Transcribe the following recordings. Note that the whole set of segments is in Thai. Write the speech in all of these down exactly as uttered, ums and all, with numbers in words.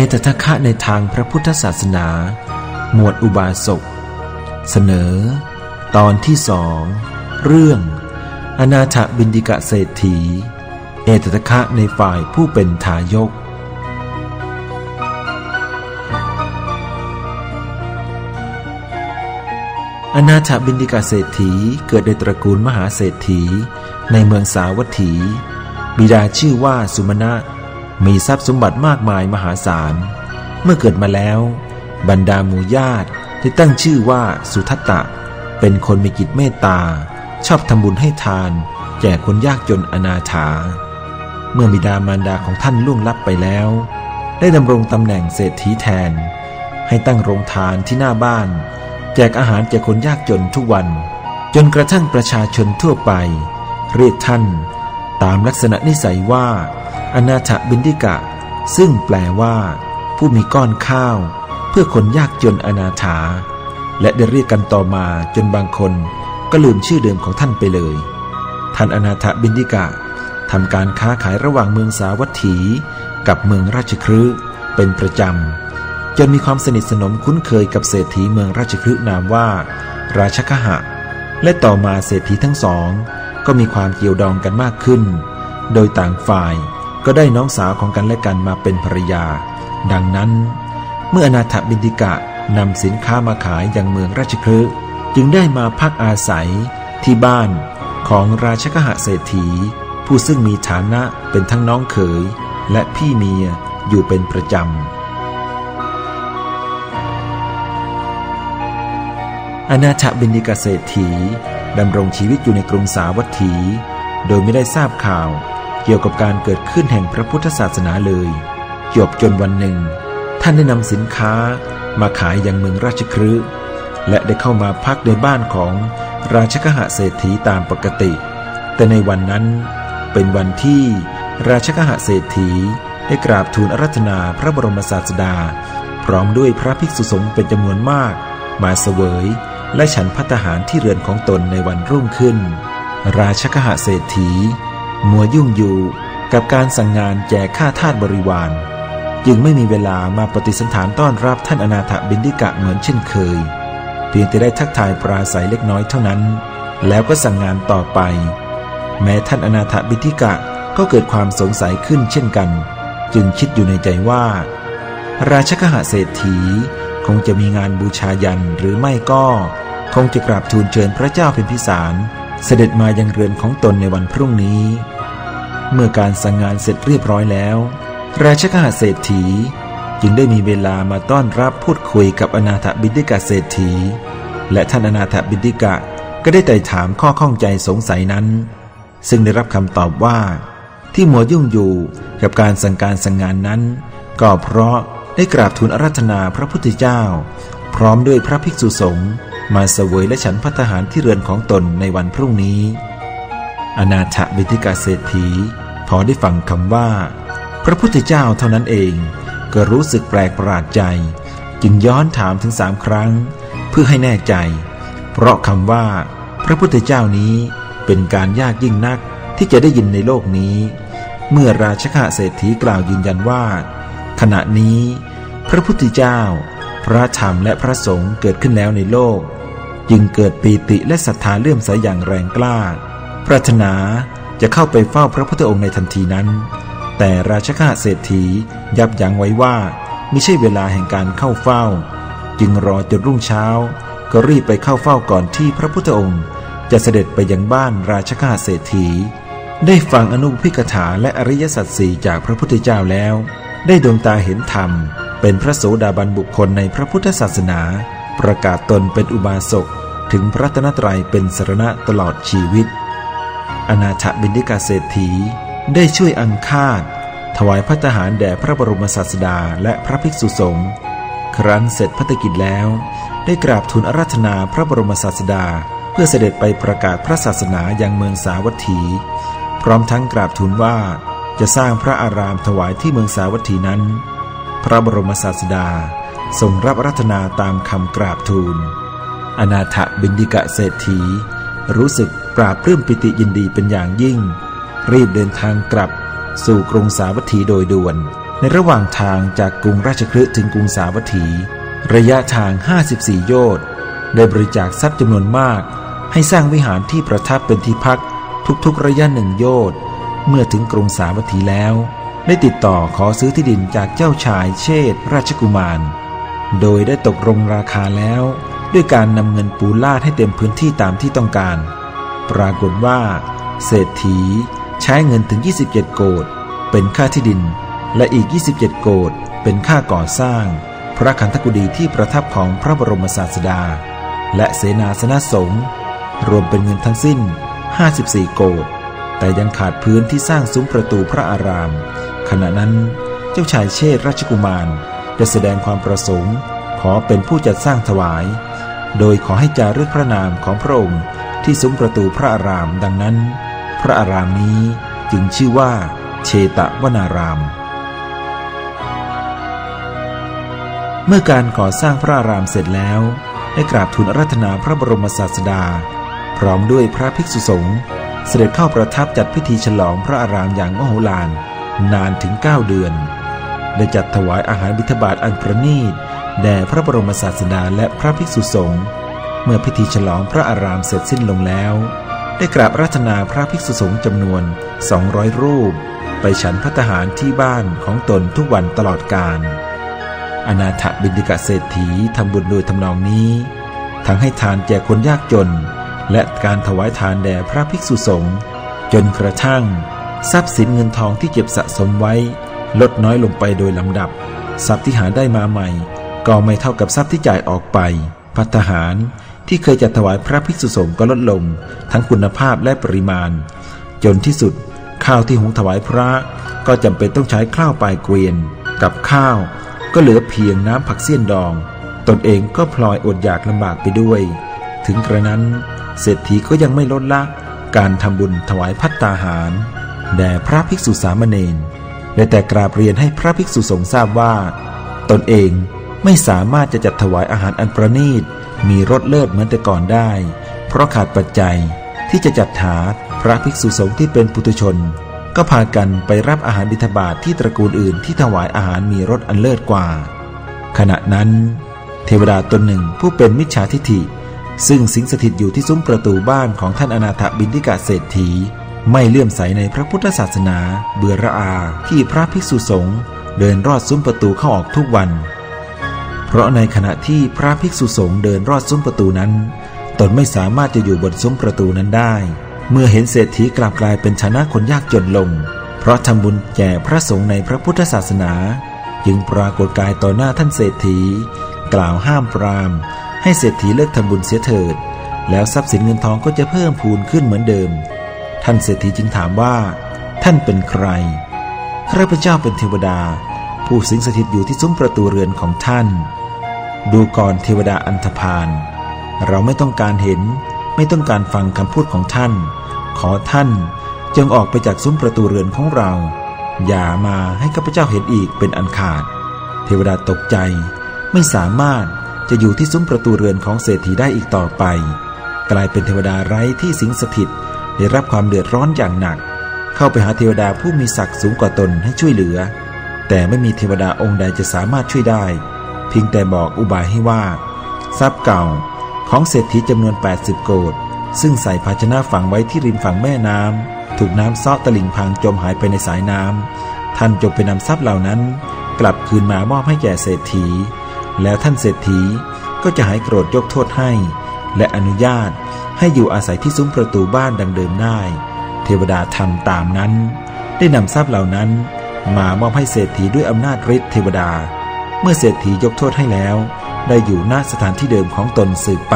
ตทัคคะในทางพระพุทธศาสนาหมวดอุบาสกเสนอตอนที่สองเรื่องอนาถบิณฑิกเศรษฐีเอตทัคคะในฝ่ายผู้เป็นทายกอนาถบิณฑิกเศรษฐีเกิดในตระกูลมหาเศรษฐีในเมืองสาวัตถีบิดาชื่อว่าสุมาณะมีทรัพย์สมบัติมากมายมหาศาลเมื่อเกิดมาแล้วบรรดาหมู่ญาติได้ตั้งชื่อว่าสุทัตตะเป็นคนมีจิตเมตตาชอบทำบุญให้ทานแก่คนยากจนอนาถาเมื่อบิดามารดาของท่านล่วงลับไปแล้วได้ดำรงตำแหน่งเศรษฐีแทนให้ตั้งโรงทานที่หน้าบ้านแจกอาหารแก่คนยากจนทุกวันจนกระทั่งประชาชนทั่วไปเรียกท่านตามลักษณะนิสัยว่าอนาถบิณฑิกะซึ่งแปลว่าผู้มีก้อนข้าวเพื่อคนยากจนอนาถาและได้เรียกกันต่อมาจนบางคนก็ลืมชื่อเดิมของท่านไปเลยท่านอนาถบิณฑิกะทำการค้าขายระหว่างเมืองสาวัตถีกับเมืองราชคฤห์เป็นประจำจนมีความสนิทสนมคุ้นเคยกับเศรษฐีเมืองราชคฤห์นามว่าราชคหะและต่อมาเศรษฐีทั้งสองก็มีความเกี่ยวดองกันมากขึ้นโดยต่างฝ่ายก็ได้น้องสาวของกันและกันมาเป็นภรรยาดังนั้นเมื่ออนาถบิณฑิกะนำสินค้ามาขายยังเมืองราชคฤห์จึงได้มาพักอาศัยที่บ้านของราชคหเศรษฐีผู้ซึ่งมีฐานะเป็นทั้งน้องเขยและพี่เมียอยู่เป็นประจำอนาถบิณฑิกเศรษฐีดำรงชีวิตอยู่ในกรุงสาวัตถีโดยไม่ได้ทราบข่าวเกี่ยวกับการเกิดขึ้นแห่งพระพุทธศาสนาเลยจวบจนวันหนึ่งท่านได้นำสินค้ามาขายยังเมืองราชคฤห์และได้เข้ามาพักในบ้านของราชคหเศรษฐีตามปกติแต่ในวันนั้นเป็นวันที่ราชคหเศรษฐีได้กราบทูลอาราธนาพระบรมศาสดาพร้อมด้วยพระภิกษุสงฆ์เป็นจำนวนมากมาเสวยและฉันภัตตาหารที่เรือนของตนในวันรุ่งขึ้นราชคหเศรษฐีมัวยุ่งอยู่กับการสั่งงานแจกข้าทาสบริวารจึงไม่มีเวลามาปฏิสันถานต้อนรับท่านอนาถบิณฑิกะเหมือนเช่นเคยเพียงแต่ได้ทักทายปราศัยเล็กน้อยเท่านั้นแล้วก็สั่งงานต่อไปแม้ท่านอนาถบิณฑิกะก็เกิดความสงสัยขึ้นเช่นกันจึงคิดอยู่ในใจว่าราชคหเศรษฐีคงจะมีงานบูชายัญหรือไม่ก็คงจะกราบทูลเชิญพระเจ้าพิมพิสารเสด็จมายังเรือนของตนในวันพรุ่งนี้เมื่อการสั่งงานเสร็จเรียบร้อยแล้วราชคหเศรษฐีจึงได้มีเวลามาต้อนรับพูดคุยกับอนาถบิณฑิกเศรษฐีและท่านอนาถบิณฑิกะก็ได้ไต่ถามข้อข้องใจสงสัยนั้นซึ่งได้รับคำตอบว่าที่มัวยุ่งอยู่กับการสั่งการสั่งงานนั้นก็เพราะได้กราบทูลอาราธนาพระพุทธเจ้าพร้อมด้วยพระภิกษุสงฆ์มาเสวยและฉันภัตตาหารที่เรือนของตนในวันพรุ่งนี้อนาถบิณฑิกเศรษฐีพอได้ฟังคำว่าพระพุทธเจ้าเท่านั้นเองก็รู้สึกแปลกประหลาดใจจึงย้อนถามถึงสามครั้งเพื่อให้แน่ใจเพราะคำว่าพระพุทธเจ้านี้เป็นการยากยิ่งนักที่จะได้ยินในโลกนี้เมื่อราชคหเศรษฐีกล่าวยืนยันว่าขณะนี้พระพุทธเจ้าพระธรรมและพระสงฆ์เกิดขึ้นแล้วในโลกจึงเกิดปีติและศรัทธาเลื่อมใสอย่างแรงกล้าปรารถนาจะเข้าไปเฝ้าพระพุทธองค์ในทันทีนั้นแต่ราชคหเศรษฐียับยั้งไว้ว่ามิใช่เวลาแห่งการเข้าเฝ้าจึงรอจนรุ่งเช้าก็รีบไปเข้าเฝ้าก่อนที่พระพุทธองค์จะเสด็จไปยังบ้านราชคหเศรษฐีได้ฟังอนุพิกถาและอริยสัจสี่จากพระพุทธเจ้าแล้วได้ดวงตาเห็นธรรมเป็นพระโสดาบันบุคคลในพระพุทธศาสนาประกาศตนเป็นอุบาสกถึงพระรัตนตรัยเป็นสรณะตลอดชีวิตอนาถบิณฑิกเศรษฐีได้ช่วยอังคาดถวายภัตตาหารแด่พระบรมศาสดาและพระภิกษุสงฆ์ครั้นเสร็จภัตตกิจแล้วได้กราบทูลอาราธนาพระบรมศาสดาเพื่อเสด็จไปประกาศพระศาสนายังเมืองสาวัตถีพร้อมทั้งกราบทูลว่าจะสร้างพระอารามถวายที่เมืองสาวัตถีนั้นพระบรมศาสดาทรงรับอาราธนาตามคำกราบทูลอนาถบิณฑิกเศรษฐีรู้สึกปราบปลื้มปิติยินดีเป็นอย่างยิ่งรีบเดินทางกลับสู่กรุงสาวัตถีโดยด่วนในระหว่างทางจากกรุงราชคฤห์ถึงกรุงสาวัตถีระยะทางห้าสิบสี่โยชน์ได้บริจาคทรัพย์จำนวนมากให้สร้างวิหารที่ประทับเป็นที่พักทุกๆระยะหนึ่งโยชน์เมื่อถึงกรุงสาวัตถีแล้วได้ติดต่อขอซื้อที่ดินจากเจ้าชายเชษฐ์ราชกุมารโดยได้ตกลงราคาแล้วด้วยการนำเงินปูลาดให้เต็มพื้นที่ตามที่ต้องการปรากฏว่าเศรษฐีใช้เงินถึงยี่สิบเจ็ดโกฏเป็นค่าที่ดินและอีกยี่สิบเจ็ดโกฏเป็นค่าก่อสร้างพระคันธกุฎีที่ประทับของพระบรมศาสดาและเสนาสนะสงฆ์รวมเป็นเงินทั้งสิ้นห้าสิบสี่โกฏแต่ยังขาดพื้นที่สร้างซุ้มประตูพระอารามขณะนั้นเจ้าชายเชษฐ์ราชกุมารได้แสดงความประสงค์ขอเป็นผู้จัดสร้างถวายโดยขอให้จารึกพระนามของพระองค์ที่ซุ้มประตูพระอารามดังนั้นพระอารามนี้จึงชื่อว่าเชตวนารามเมื่อการก่อสร้างพระอารามเสร็จแล้วได้กราบทูลอาราธนาพระบรมศาสดาพร้อมด้วยพระภิกษุสงฆ์เสด็จเข้าประทับจัดพิธีฉลองพระอารามอย่างมโหฬารนานถึงเก้าเดือนได้จัดถวายอาหารบิณฑบาตอันประณีตแด่พระบรมศาสดาและพระภิกษุสงฆ์เมื่อพิธีฉลองพระอารามเสร็จสิ้นลงแล้วได้กราบอาราธนาพระภิกษุสงฆ์จำนวนสองร้อยรูปไปฉันภัตตาหารที่บ้านของตนทุกวันตลอดกาลอนาถบิณฑิกเศรษฐีทำบุญโดยทำนองนี้ทั้งให้ทานแก่คนยากจนและการถวายทานแด่พระภิกษุสงฆ์จนกระทั่งทรัพย์สินเงินทองที่เก็บสะสมไว้ลดน้อยลงไปโดยลำดับทรัพย์ที่หาได้มาใหม่ก็ไม่เท่ากับทรัพย์ที่จ่ายออกไปภัตตาหารที่เคยจัดถวายพระภิกษุสงฆ์ก็ลดลงทั้งคุณภาพและปริมาณจนที่สุดข้าวที่หุงถวายพระก็จำเป็นต้องใช้ข้าวปลายเกวียนกับข้าวก็เหลือเพียงน้ำผักเสี้ยนดองตนเองก็พลอยอดอยากลำบากไปด้วยถึงกระนั้นเศรษฐีก็ยังไม่ลดละการทำบุญถวายภัตตาหารแด่พระภิกษุสามเณรได้แต่กราบเรียนให้พระภิกษุสงฆ์ทราบว่าตนเองไม่สามารถจะจัดถวายอาหารอันประณีตมีรสเลิศเหมือนแต่ก่อนได้เพราะขาดปัจจัยที่จะจัดหาพระภิกษุสงฆ์ที่เป็นปุถุชนก็พากันไปรับอาหารบิณฑบาตที่ตระกูลอื่นที่ถวายอาหารมีรสอันเลิศกว่าขณะนั้นเทวดาตนหนึ่งผู้เป็นมิจฉาทิฐิซึ่งสิงสถิตอยู่ที่ซุ้มประตูบ้านของท่านอนาถบิณฑิกเศรษฐีไม่เลื่อมใสในพระพุทธศาสนาเบื่อระอาที่พระภิกษุสงฆ์เดินรอดซุ้มประตูเข้าออกทุกวันเพราะในขณะที่พระภิกษุสงฆ์เดินรอดซุ้มประตูนั้นตนไม่สามารถจะอยู่บนซุ้มประตูนั้นได้เมื่อเห็นเศรษฐีกลับกลายเป็นฐานะคนยากจนลงเพราะทำบุญแก่พระสงฆ์ในพระพุทธศาสนาจึงปรากฏกายต่อหน้าท่านเศรษฐีกล่าวห้ามปรามให้เศรษฐีเลิกทำบุญเสียเถิดแล้วทรัพย์สินเงินทองก็จะเพิ่มพูนขึ้นเหมือนเดิมท่านเศรษฐีจึงถามว่าท่านเป็นใครข้าพเจ้าเป็นเทวดาผู้สิงสถิตอยู่ที่ซุ้มประตูเรือนของท่านดูก่อนเทวดาอันธพาลเราไม่ต้องการเห็นไม่ต้องการฟังคำพูดของท่านขอท่านจงออกไปจากซุ้มประตูเรือนของเราอย่ามาให้ข้าพเจ้าเห็นอีกเป็นอันขาดเทวดาตกใจไม่สามารถจะอยู่ที่ซุ้มประตูเรือนของเศรษฐีได้อีกต่อไปกลายเป็นเทวดาไร้ที่สิงสถิตได้รับความเดือดร้อนอย่างหนักเข้าไปหาเทวดาผู้มีศักดิ์สูงกว่าตนให้ช่วยเหลือแต่ไม่มีเทวดาองค์ใดจะสามารถช่วยได้เพียงแต่บอกอุบายให้ว่าทรัพย์เก่าของเศรษฐีจำนวนแปดสิบโกฏซึ่งใส่ภาชนะฝังไว้ที่ริมฝั่งแม่น้ำถูกน้ำซ้อตลิ่งพังจมหายไปในสายน้ำท่านจงไปนำทรัพย์เหล่านั้นกลับคืนมามอบให้แก่เศรษฐีแล้วท่านเศรษฐีก็จะหายโกรธยกโทษให้และอนุญาตให้อยู่อาศัยที่ซุ้มประตูบ้านดังเดิมได้เทวดาทำตามนั้นได้นำทรัพย์เหล่านั้นมามอบให้เศรษฐีด้วยอำนาจฤทธิ์เทวดาเมื่อเศรษฐียกโทษให้แล้วได้อยู่ณสถานที่เดิมของตนสืบไป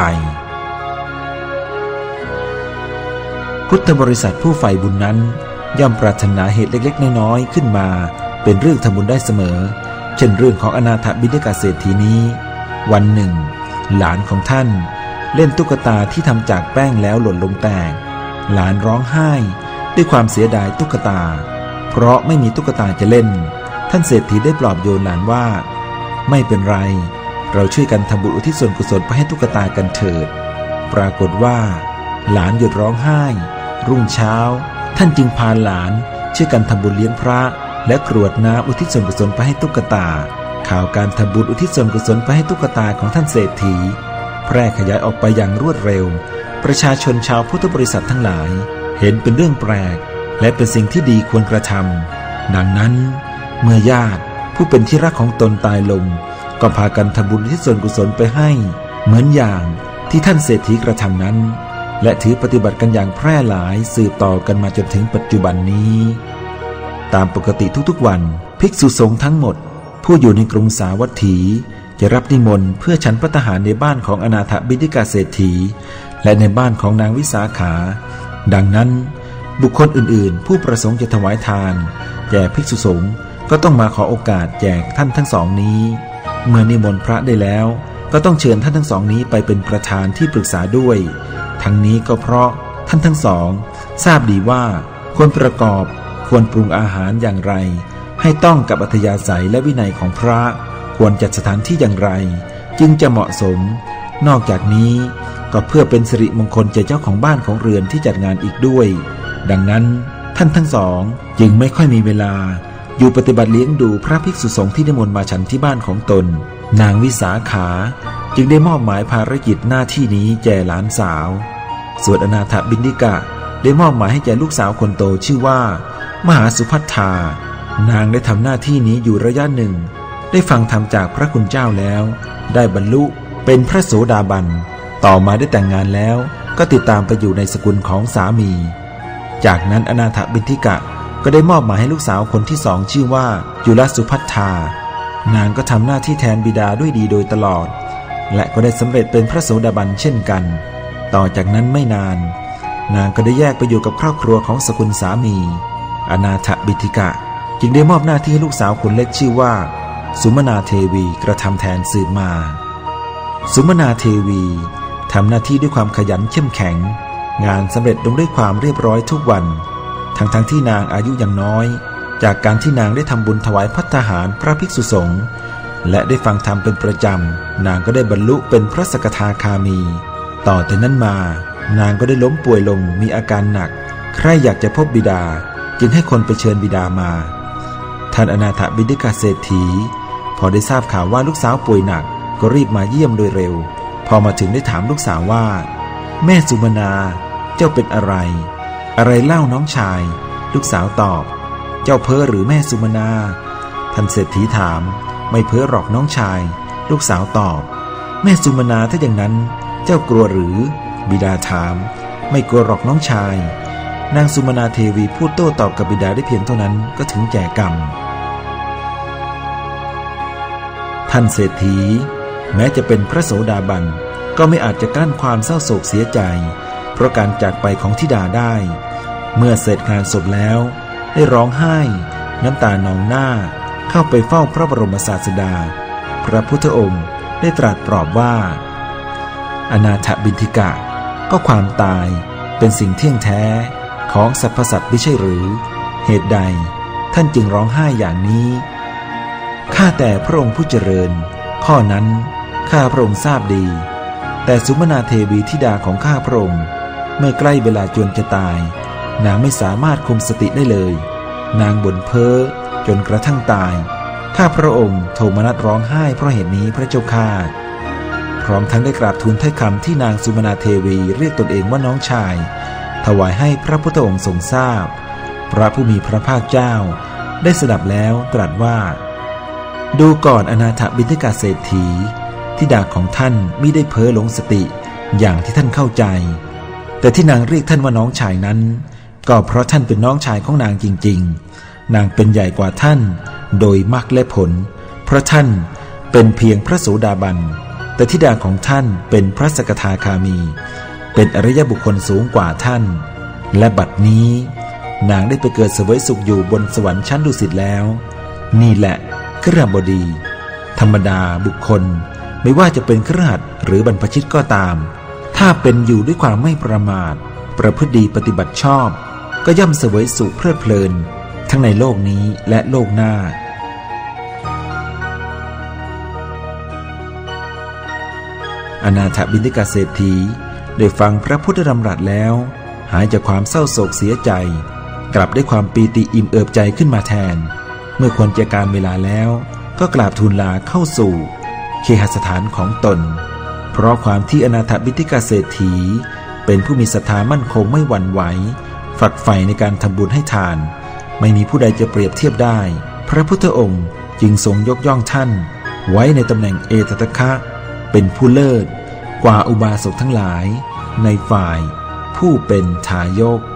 พุทธบริษัทผู้ใฝ่บุญนั้นย่อมปรารถนาเหตุเล็กๆน้อยๆขึ้นมาเป็นเรื่องทำบุญได้เสมอเช่นเรื่องของอนาถบิณฑิกเศรษฐีนี้วันหนึ่งหลานของท่านเล่นตุ๊กตาที่ทำจากแป้งแล้วหล่นลงแตกหลานร้องไห้ด้วยความเสียดายตุ๊กตาเพราะไม่มีตุ๊กตาจะเล่นท่านเศรษฐีได้ปลอบโยนหลานว่าไม่เป็นไรเราช่วยกันทำบุญอุทิศส่วนกุศลไปให้ตุ๊กตากันเถิดปรากฏว่าหลานหยุดร้องไห้รุ่งเช้าท่านจึงพาหลานช่วยกันทำบุญเลี้ยงพระและกรวดน้ำอุทิศส่วนกุศลไปให้ตุ๊กตาข่าวการทำบุญอุทิศส่วนกุศลไปให้ตุ๊กตาของท่านเศรษฐีแพร่ขยายออกไปอย่างรวดเร็วประชาชนชาวพุทธบริษัททั้งหลายเห็นเป็นเรื่องแปลกและเป็นสิ่งที่ดีควรกระทำดังนั้นเมื่อญาติผู้เป็นที่รักของตนตายลงก็พากันทำบุญอุทิศส่วนกุศลไปให้เหมือนอย่างที่ท่านเศรษฐีกระทำนั้นและถือปฏิบัติกันอย่างแพร่หลายสืบต่อกันมาจนถึงปัจจุบันนี้ตามปกติทุกๆวันภิกษุสงฆ์ทั้งหมดผู้อยู่ในกรุงสาวัตถีจะรับนิมนต์เพื่อฉันภัตตาหารในบ้านของอนาถบิณฑิกเศรษฐีและในบ้านของนางวิสาขาดังนั้นบุคคลอื่นๆผู้ประสงค์จะถวายทานแก่ภิกษุสงฆ์ก็ต้องมาขอโอกาสแจกท่านทั้งสองนี้เมื่อนิมนต์พระได้แล้วก็ต้องเชิญท่านทั้งสองนี้ไปเป็นประธานที่ปรึกษาด้วยทั้งนี้ก็เพราะท่านทั้งสองทราบดีว่าควรประกอบควรปรุงอาหารอย่างไรให้ต้องกับอัธยาศัยและวินัยของพระควรจัดสถานที่อย่างไรจึงจะเหมาะสมนอกจากนี้ก็เพื่อเป็นสิริมงคลแก่เจ้าของบ้านของเรือนที่จัดงานอีกด้วยดังนั้นท่านทั้งสองจึงไม่ค่อยมีเวลาอยู่ปฏิบัติเลี้ยงดูพระภิกษุสงฆ์ที่นิมนต์มาฉันที่บ้านของตนนางวิสาขาจึงได้มอบหมายภารกิจหน้าที่นี้แก่หลานสาวส่วนอนาถบิณฑิกะได้มอบหมายให้แก่ลูกสาวคนโตชื่อว่ามหาสุภัทธานางได้ทำหน้าที่นี้อยู่ระยะหนึ่งได้ฟังธรรมจากพระคุณเจ้าแล้วได้บรรลุเป็นพระโสดาบันต่อมาได้แต่งงานแล้วก็ติดตามไปอยู่ในสกุลของสามีจากนั้นอนาถบิณฑิกะก็ได้มอบหมายให้ลูกสาวคนที่สองชื่อว่าจุลสุภัทธานางก็ทำหน้าที่แทนบิดาด้วยดีโดยตลอดและก็ได้สำเร็จเป็นพระโสดาบันเช่นกันต่อจากนั้นไม่นานนางก็ได้แยกไปอยู่กับครอบครัวของสกุลสามีอนาถบิณฑิกะจึงได้มอบหน้าที่ให้ลูกสาวคนเล็กชื่อว่าสุมนาเทวีกระทำแทนสืบมาสุมนาเทวีทำหน้าที่ด้วยความขยันเข้มแข็งงานสำเร็จลงด้วยความเรียบร้อยทุกวันทั้งๆ ท, ที่นางอายุยังน้อยจากการที่นางได้ทำบุญถวายภัตตาหารพระภิกษุสงฆ์และได้ฟังธรรมเป็นประจำนางก็ได้บรรลุเป็นพระสกทาคามีต่อแต่นั้นมานางก็ได้ล้มป่วยลงมีอาการหนักใครอยากจะพบบิดาจึงให้คนไปเชิญบิดามาท่านอนาถบิณฑิกเศรษฐีพอได้ทราบข่าวว่าลูกสาวป่วยหนักก็รีบมาเยี่ยมโดยเร็วพอมาถึงได้ถามลูกสาวว่าแม่สุมนาเจ้าเป็นอะไรอะไรเล่าน้องชายลูกสาวตอบเจ้าเพ้อหรือแม่สุมนาท่านเศรษฐีถามไม่เพ้อหรอกน้องชายลูกสาวตอบแม่สุมนาถ้าอย่างนั้นเจ้ากลัวหรือบิดาถามไม่กลัวหรอกน้องชายนางสุมนาเทวีพูดโต้ตอบกับบิดาได้เพียงเท่านั้นก็ถึงแก่กรรมท่านเศรษฐีแม้จะเป็นพระโสดาบันก็ไม่อาจจะกลั้นความเศร้าโศกเสียใจเพราะการจากไปของธิดาได้เมื่อเสร็จงานศพแล้วได้ร้องไห้น้ำตานองหน้าเข้าไปเฝ้าพระบรมศาสดาพระพุทธองค์ได้ตรัสปลอบว่าอนาถบิณฑิกะก็ความตายเป็นสิ่งเที่ยงแท้ของสรรพสัตว์ไม่ใช่หรือเหตุใดท่านจึงร้องไห้อย่างนี้ข้าแต่พระองค์ผู้เจริญข้อนั้นข้าพระองค์ทราบดีแต่สุมนาเทวีธิดาของข้าพระองค์เมื่อใกล้เวลาจวนจะตายนางไม่สามารถคุมสติได้เลยนางบ่นเพ้อจนกระทั่งตายข้าพระองค์โทมนัสร้องไห้เพราะเหตุนี้พระเจ้าข้าพร้อมทั้งได้กราบทูลถ้อยคำที่นางสุมนาเทวีเรียกตนเองว่าน้องชายถวายให้พระพุทธองค์ทรงทราบพระผู้มีพระภาคเจ้าได้สดับแล้วตรัสว่าดูก่อนอนาถบิณฑิกเศรษฐีธิดาของท่านมิได้เพ้อหลงสติอย่างที่ท่านเข้าใจแต่ที่นางเรียกท่านว่าน้องชายนั้นก็เพราะท่านเป็นน้องชายของนางจริงๆนางเป็นใหญ่กว่าท่านโดยมรรคและผลเพราะท่านเป็นเพียงพระโสดาบันแต่ธิดาของท่านเป็นพระสกทาคามีเป็นอริยบุคคลสูงกว่าท่านและบัดนี้นางได้ไปเกิดเสวยสุขอยู่บนสวรรค์ชั้นดุสิตแล้วนี่แหละคฤหบดีธรรมดาบุคคลไม่ว่าจะเป็นคฤหัสถ์หรือบรรพชิตก็ตามถ้าเป็นอยู่ด้วยความไม่ประมาทประพฤติดีปฏิบัติชอบก็ย่อมเสวยสุขเพลิดเพลินทั้งในโลกนี้และโลกหน้าอนาถบิณฑิกเศรษฐีได้ฟังพระพุทธดำรัสแล้วหายจากความเศร้าโศกเสียใจกลับได้ความปีติอิ่มเอิบใจขึ้นมาแทนเมื่อควรแก่การเวลาแล้วก็กราบทูลลาเข้าสู่เคหสถานของตนเพราะความที่อนาถบิณฑิกเศรษฐีเป็นผู้มีศรัทธามั่นคงไม่หวั่นไหวฝักใฝ่ในการทำบุญให้ทานไม่มีผู้ใดจะเปรียบเทียบได้พระพุทธองค์จึงทรงยกย่องท่านไว้ในตำแหน่งเอตทัคคะเป็นผู้เลิศกว่าอุบาสกทั้งหลายในฝ่ายผู้เป็นทายก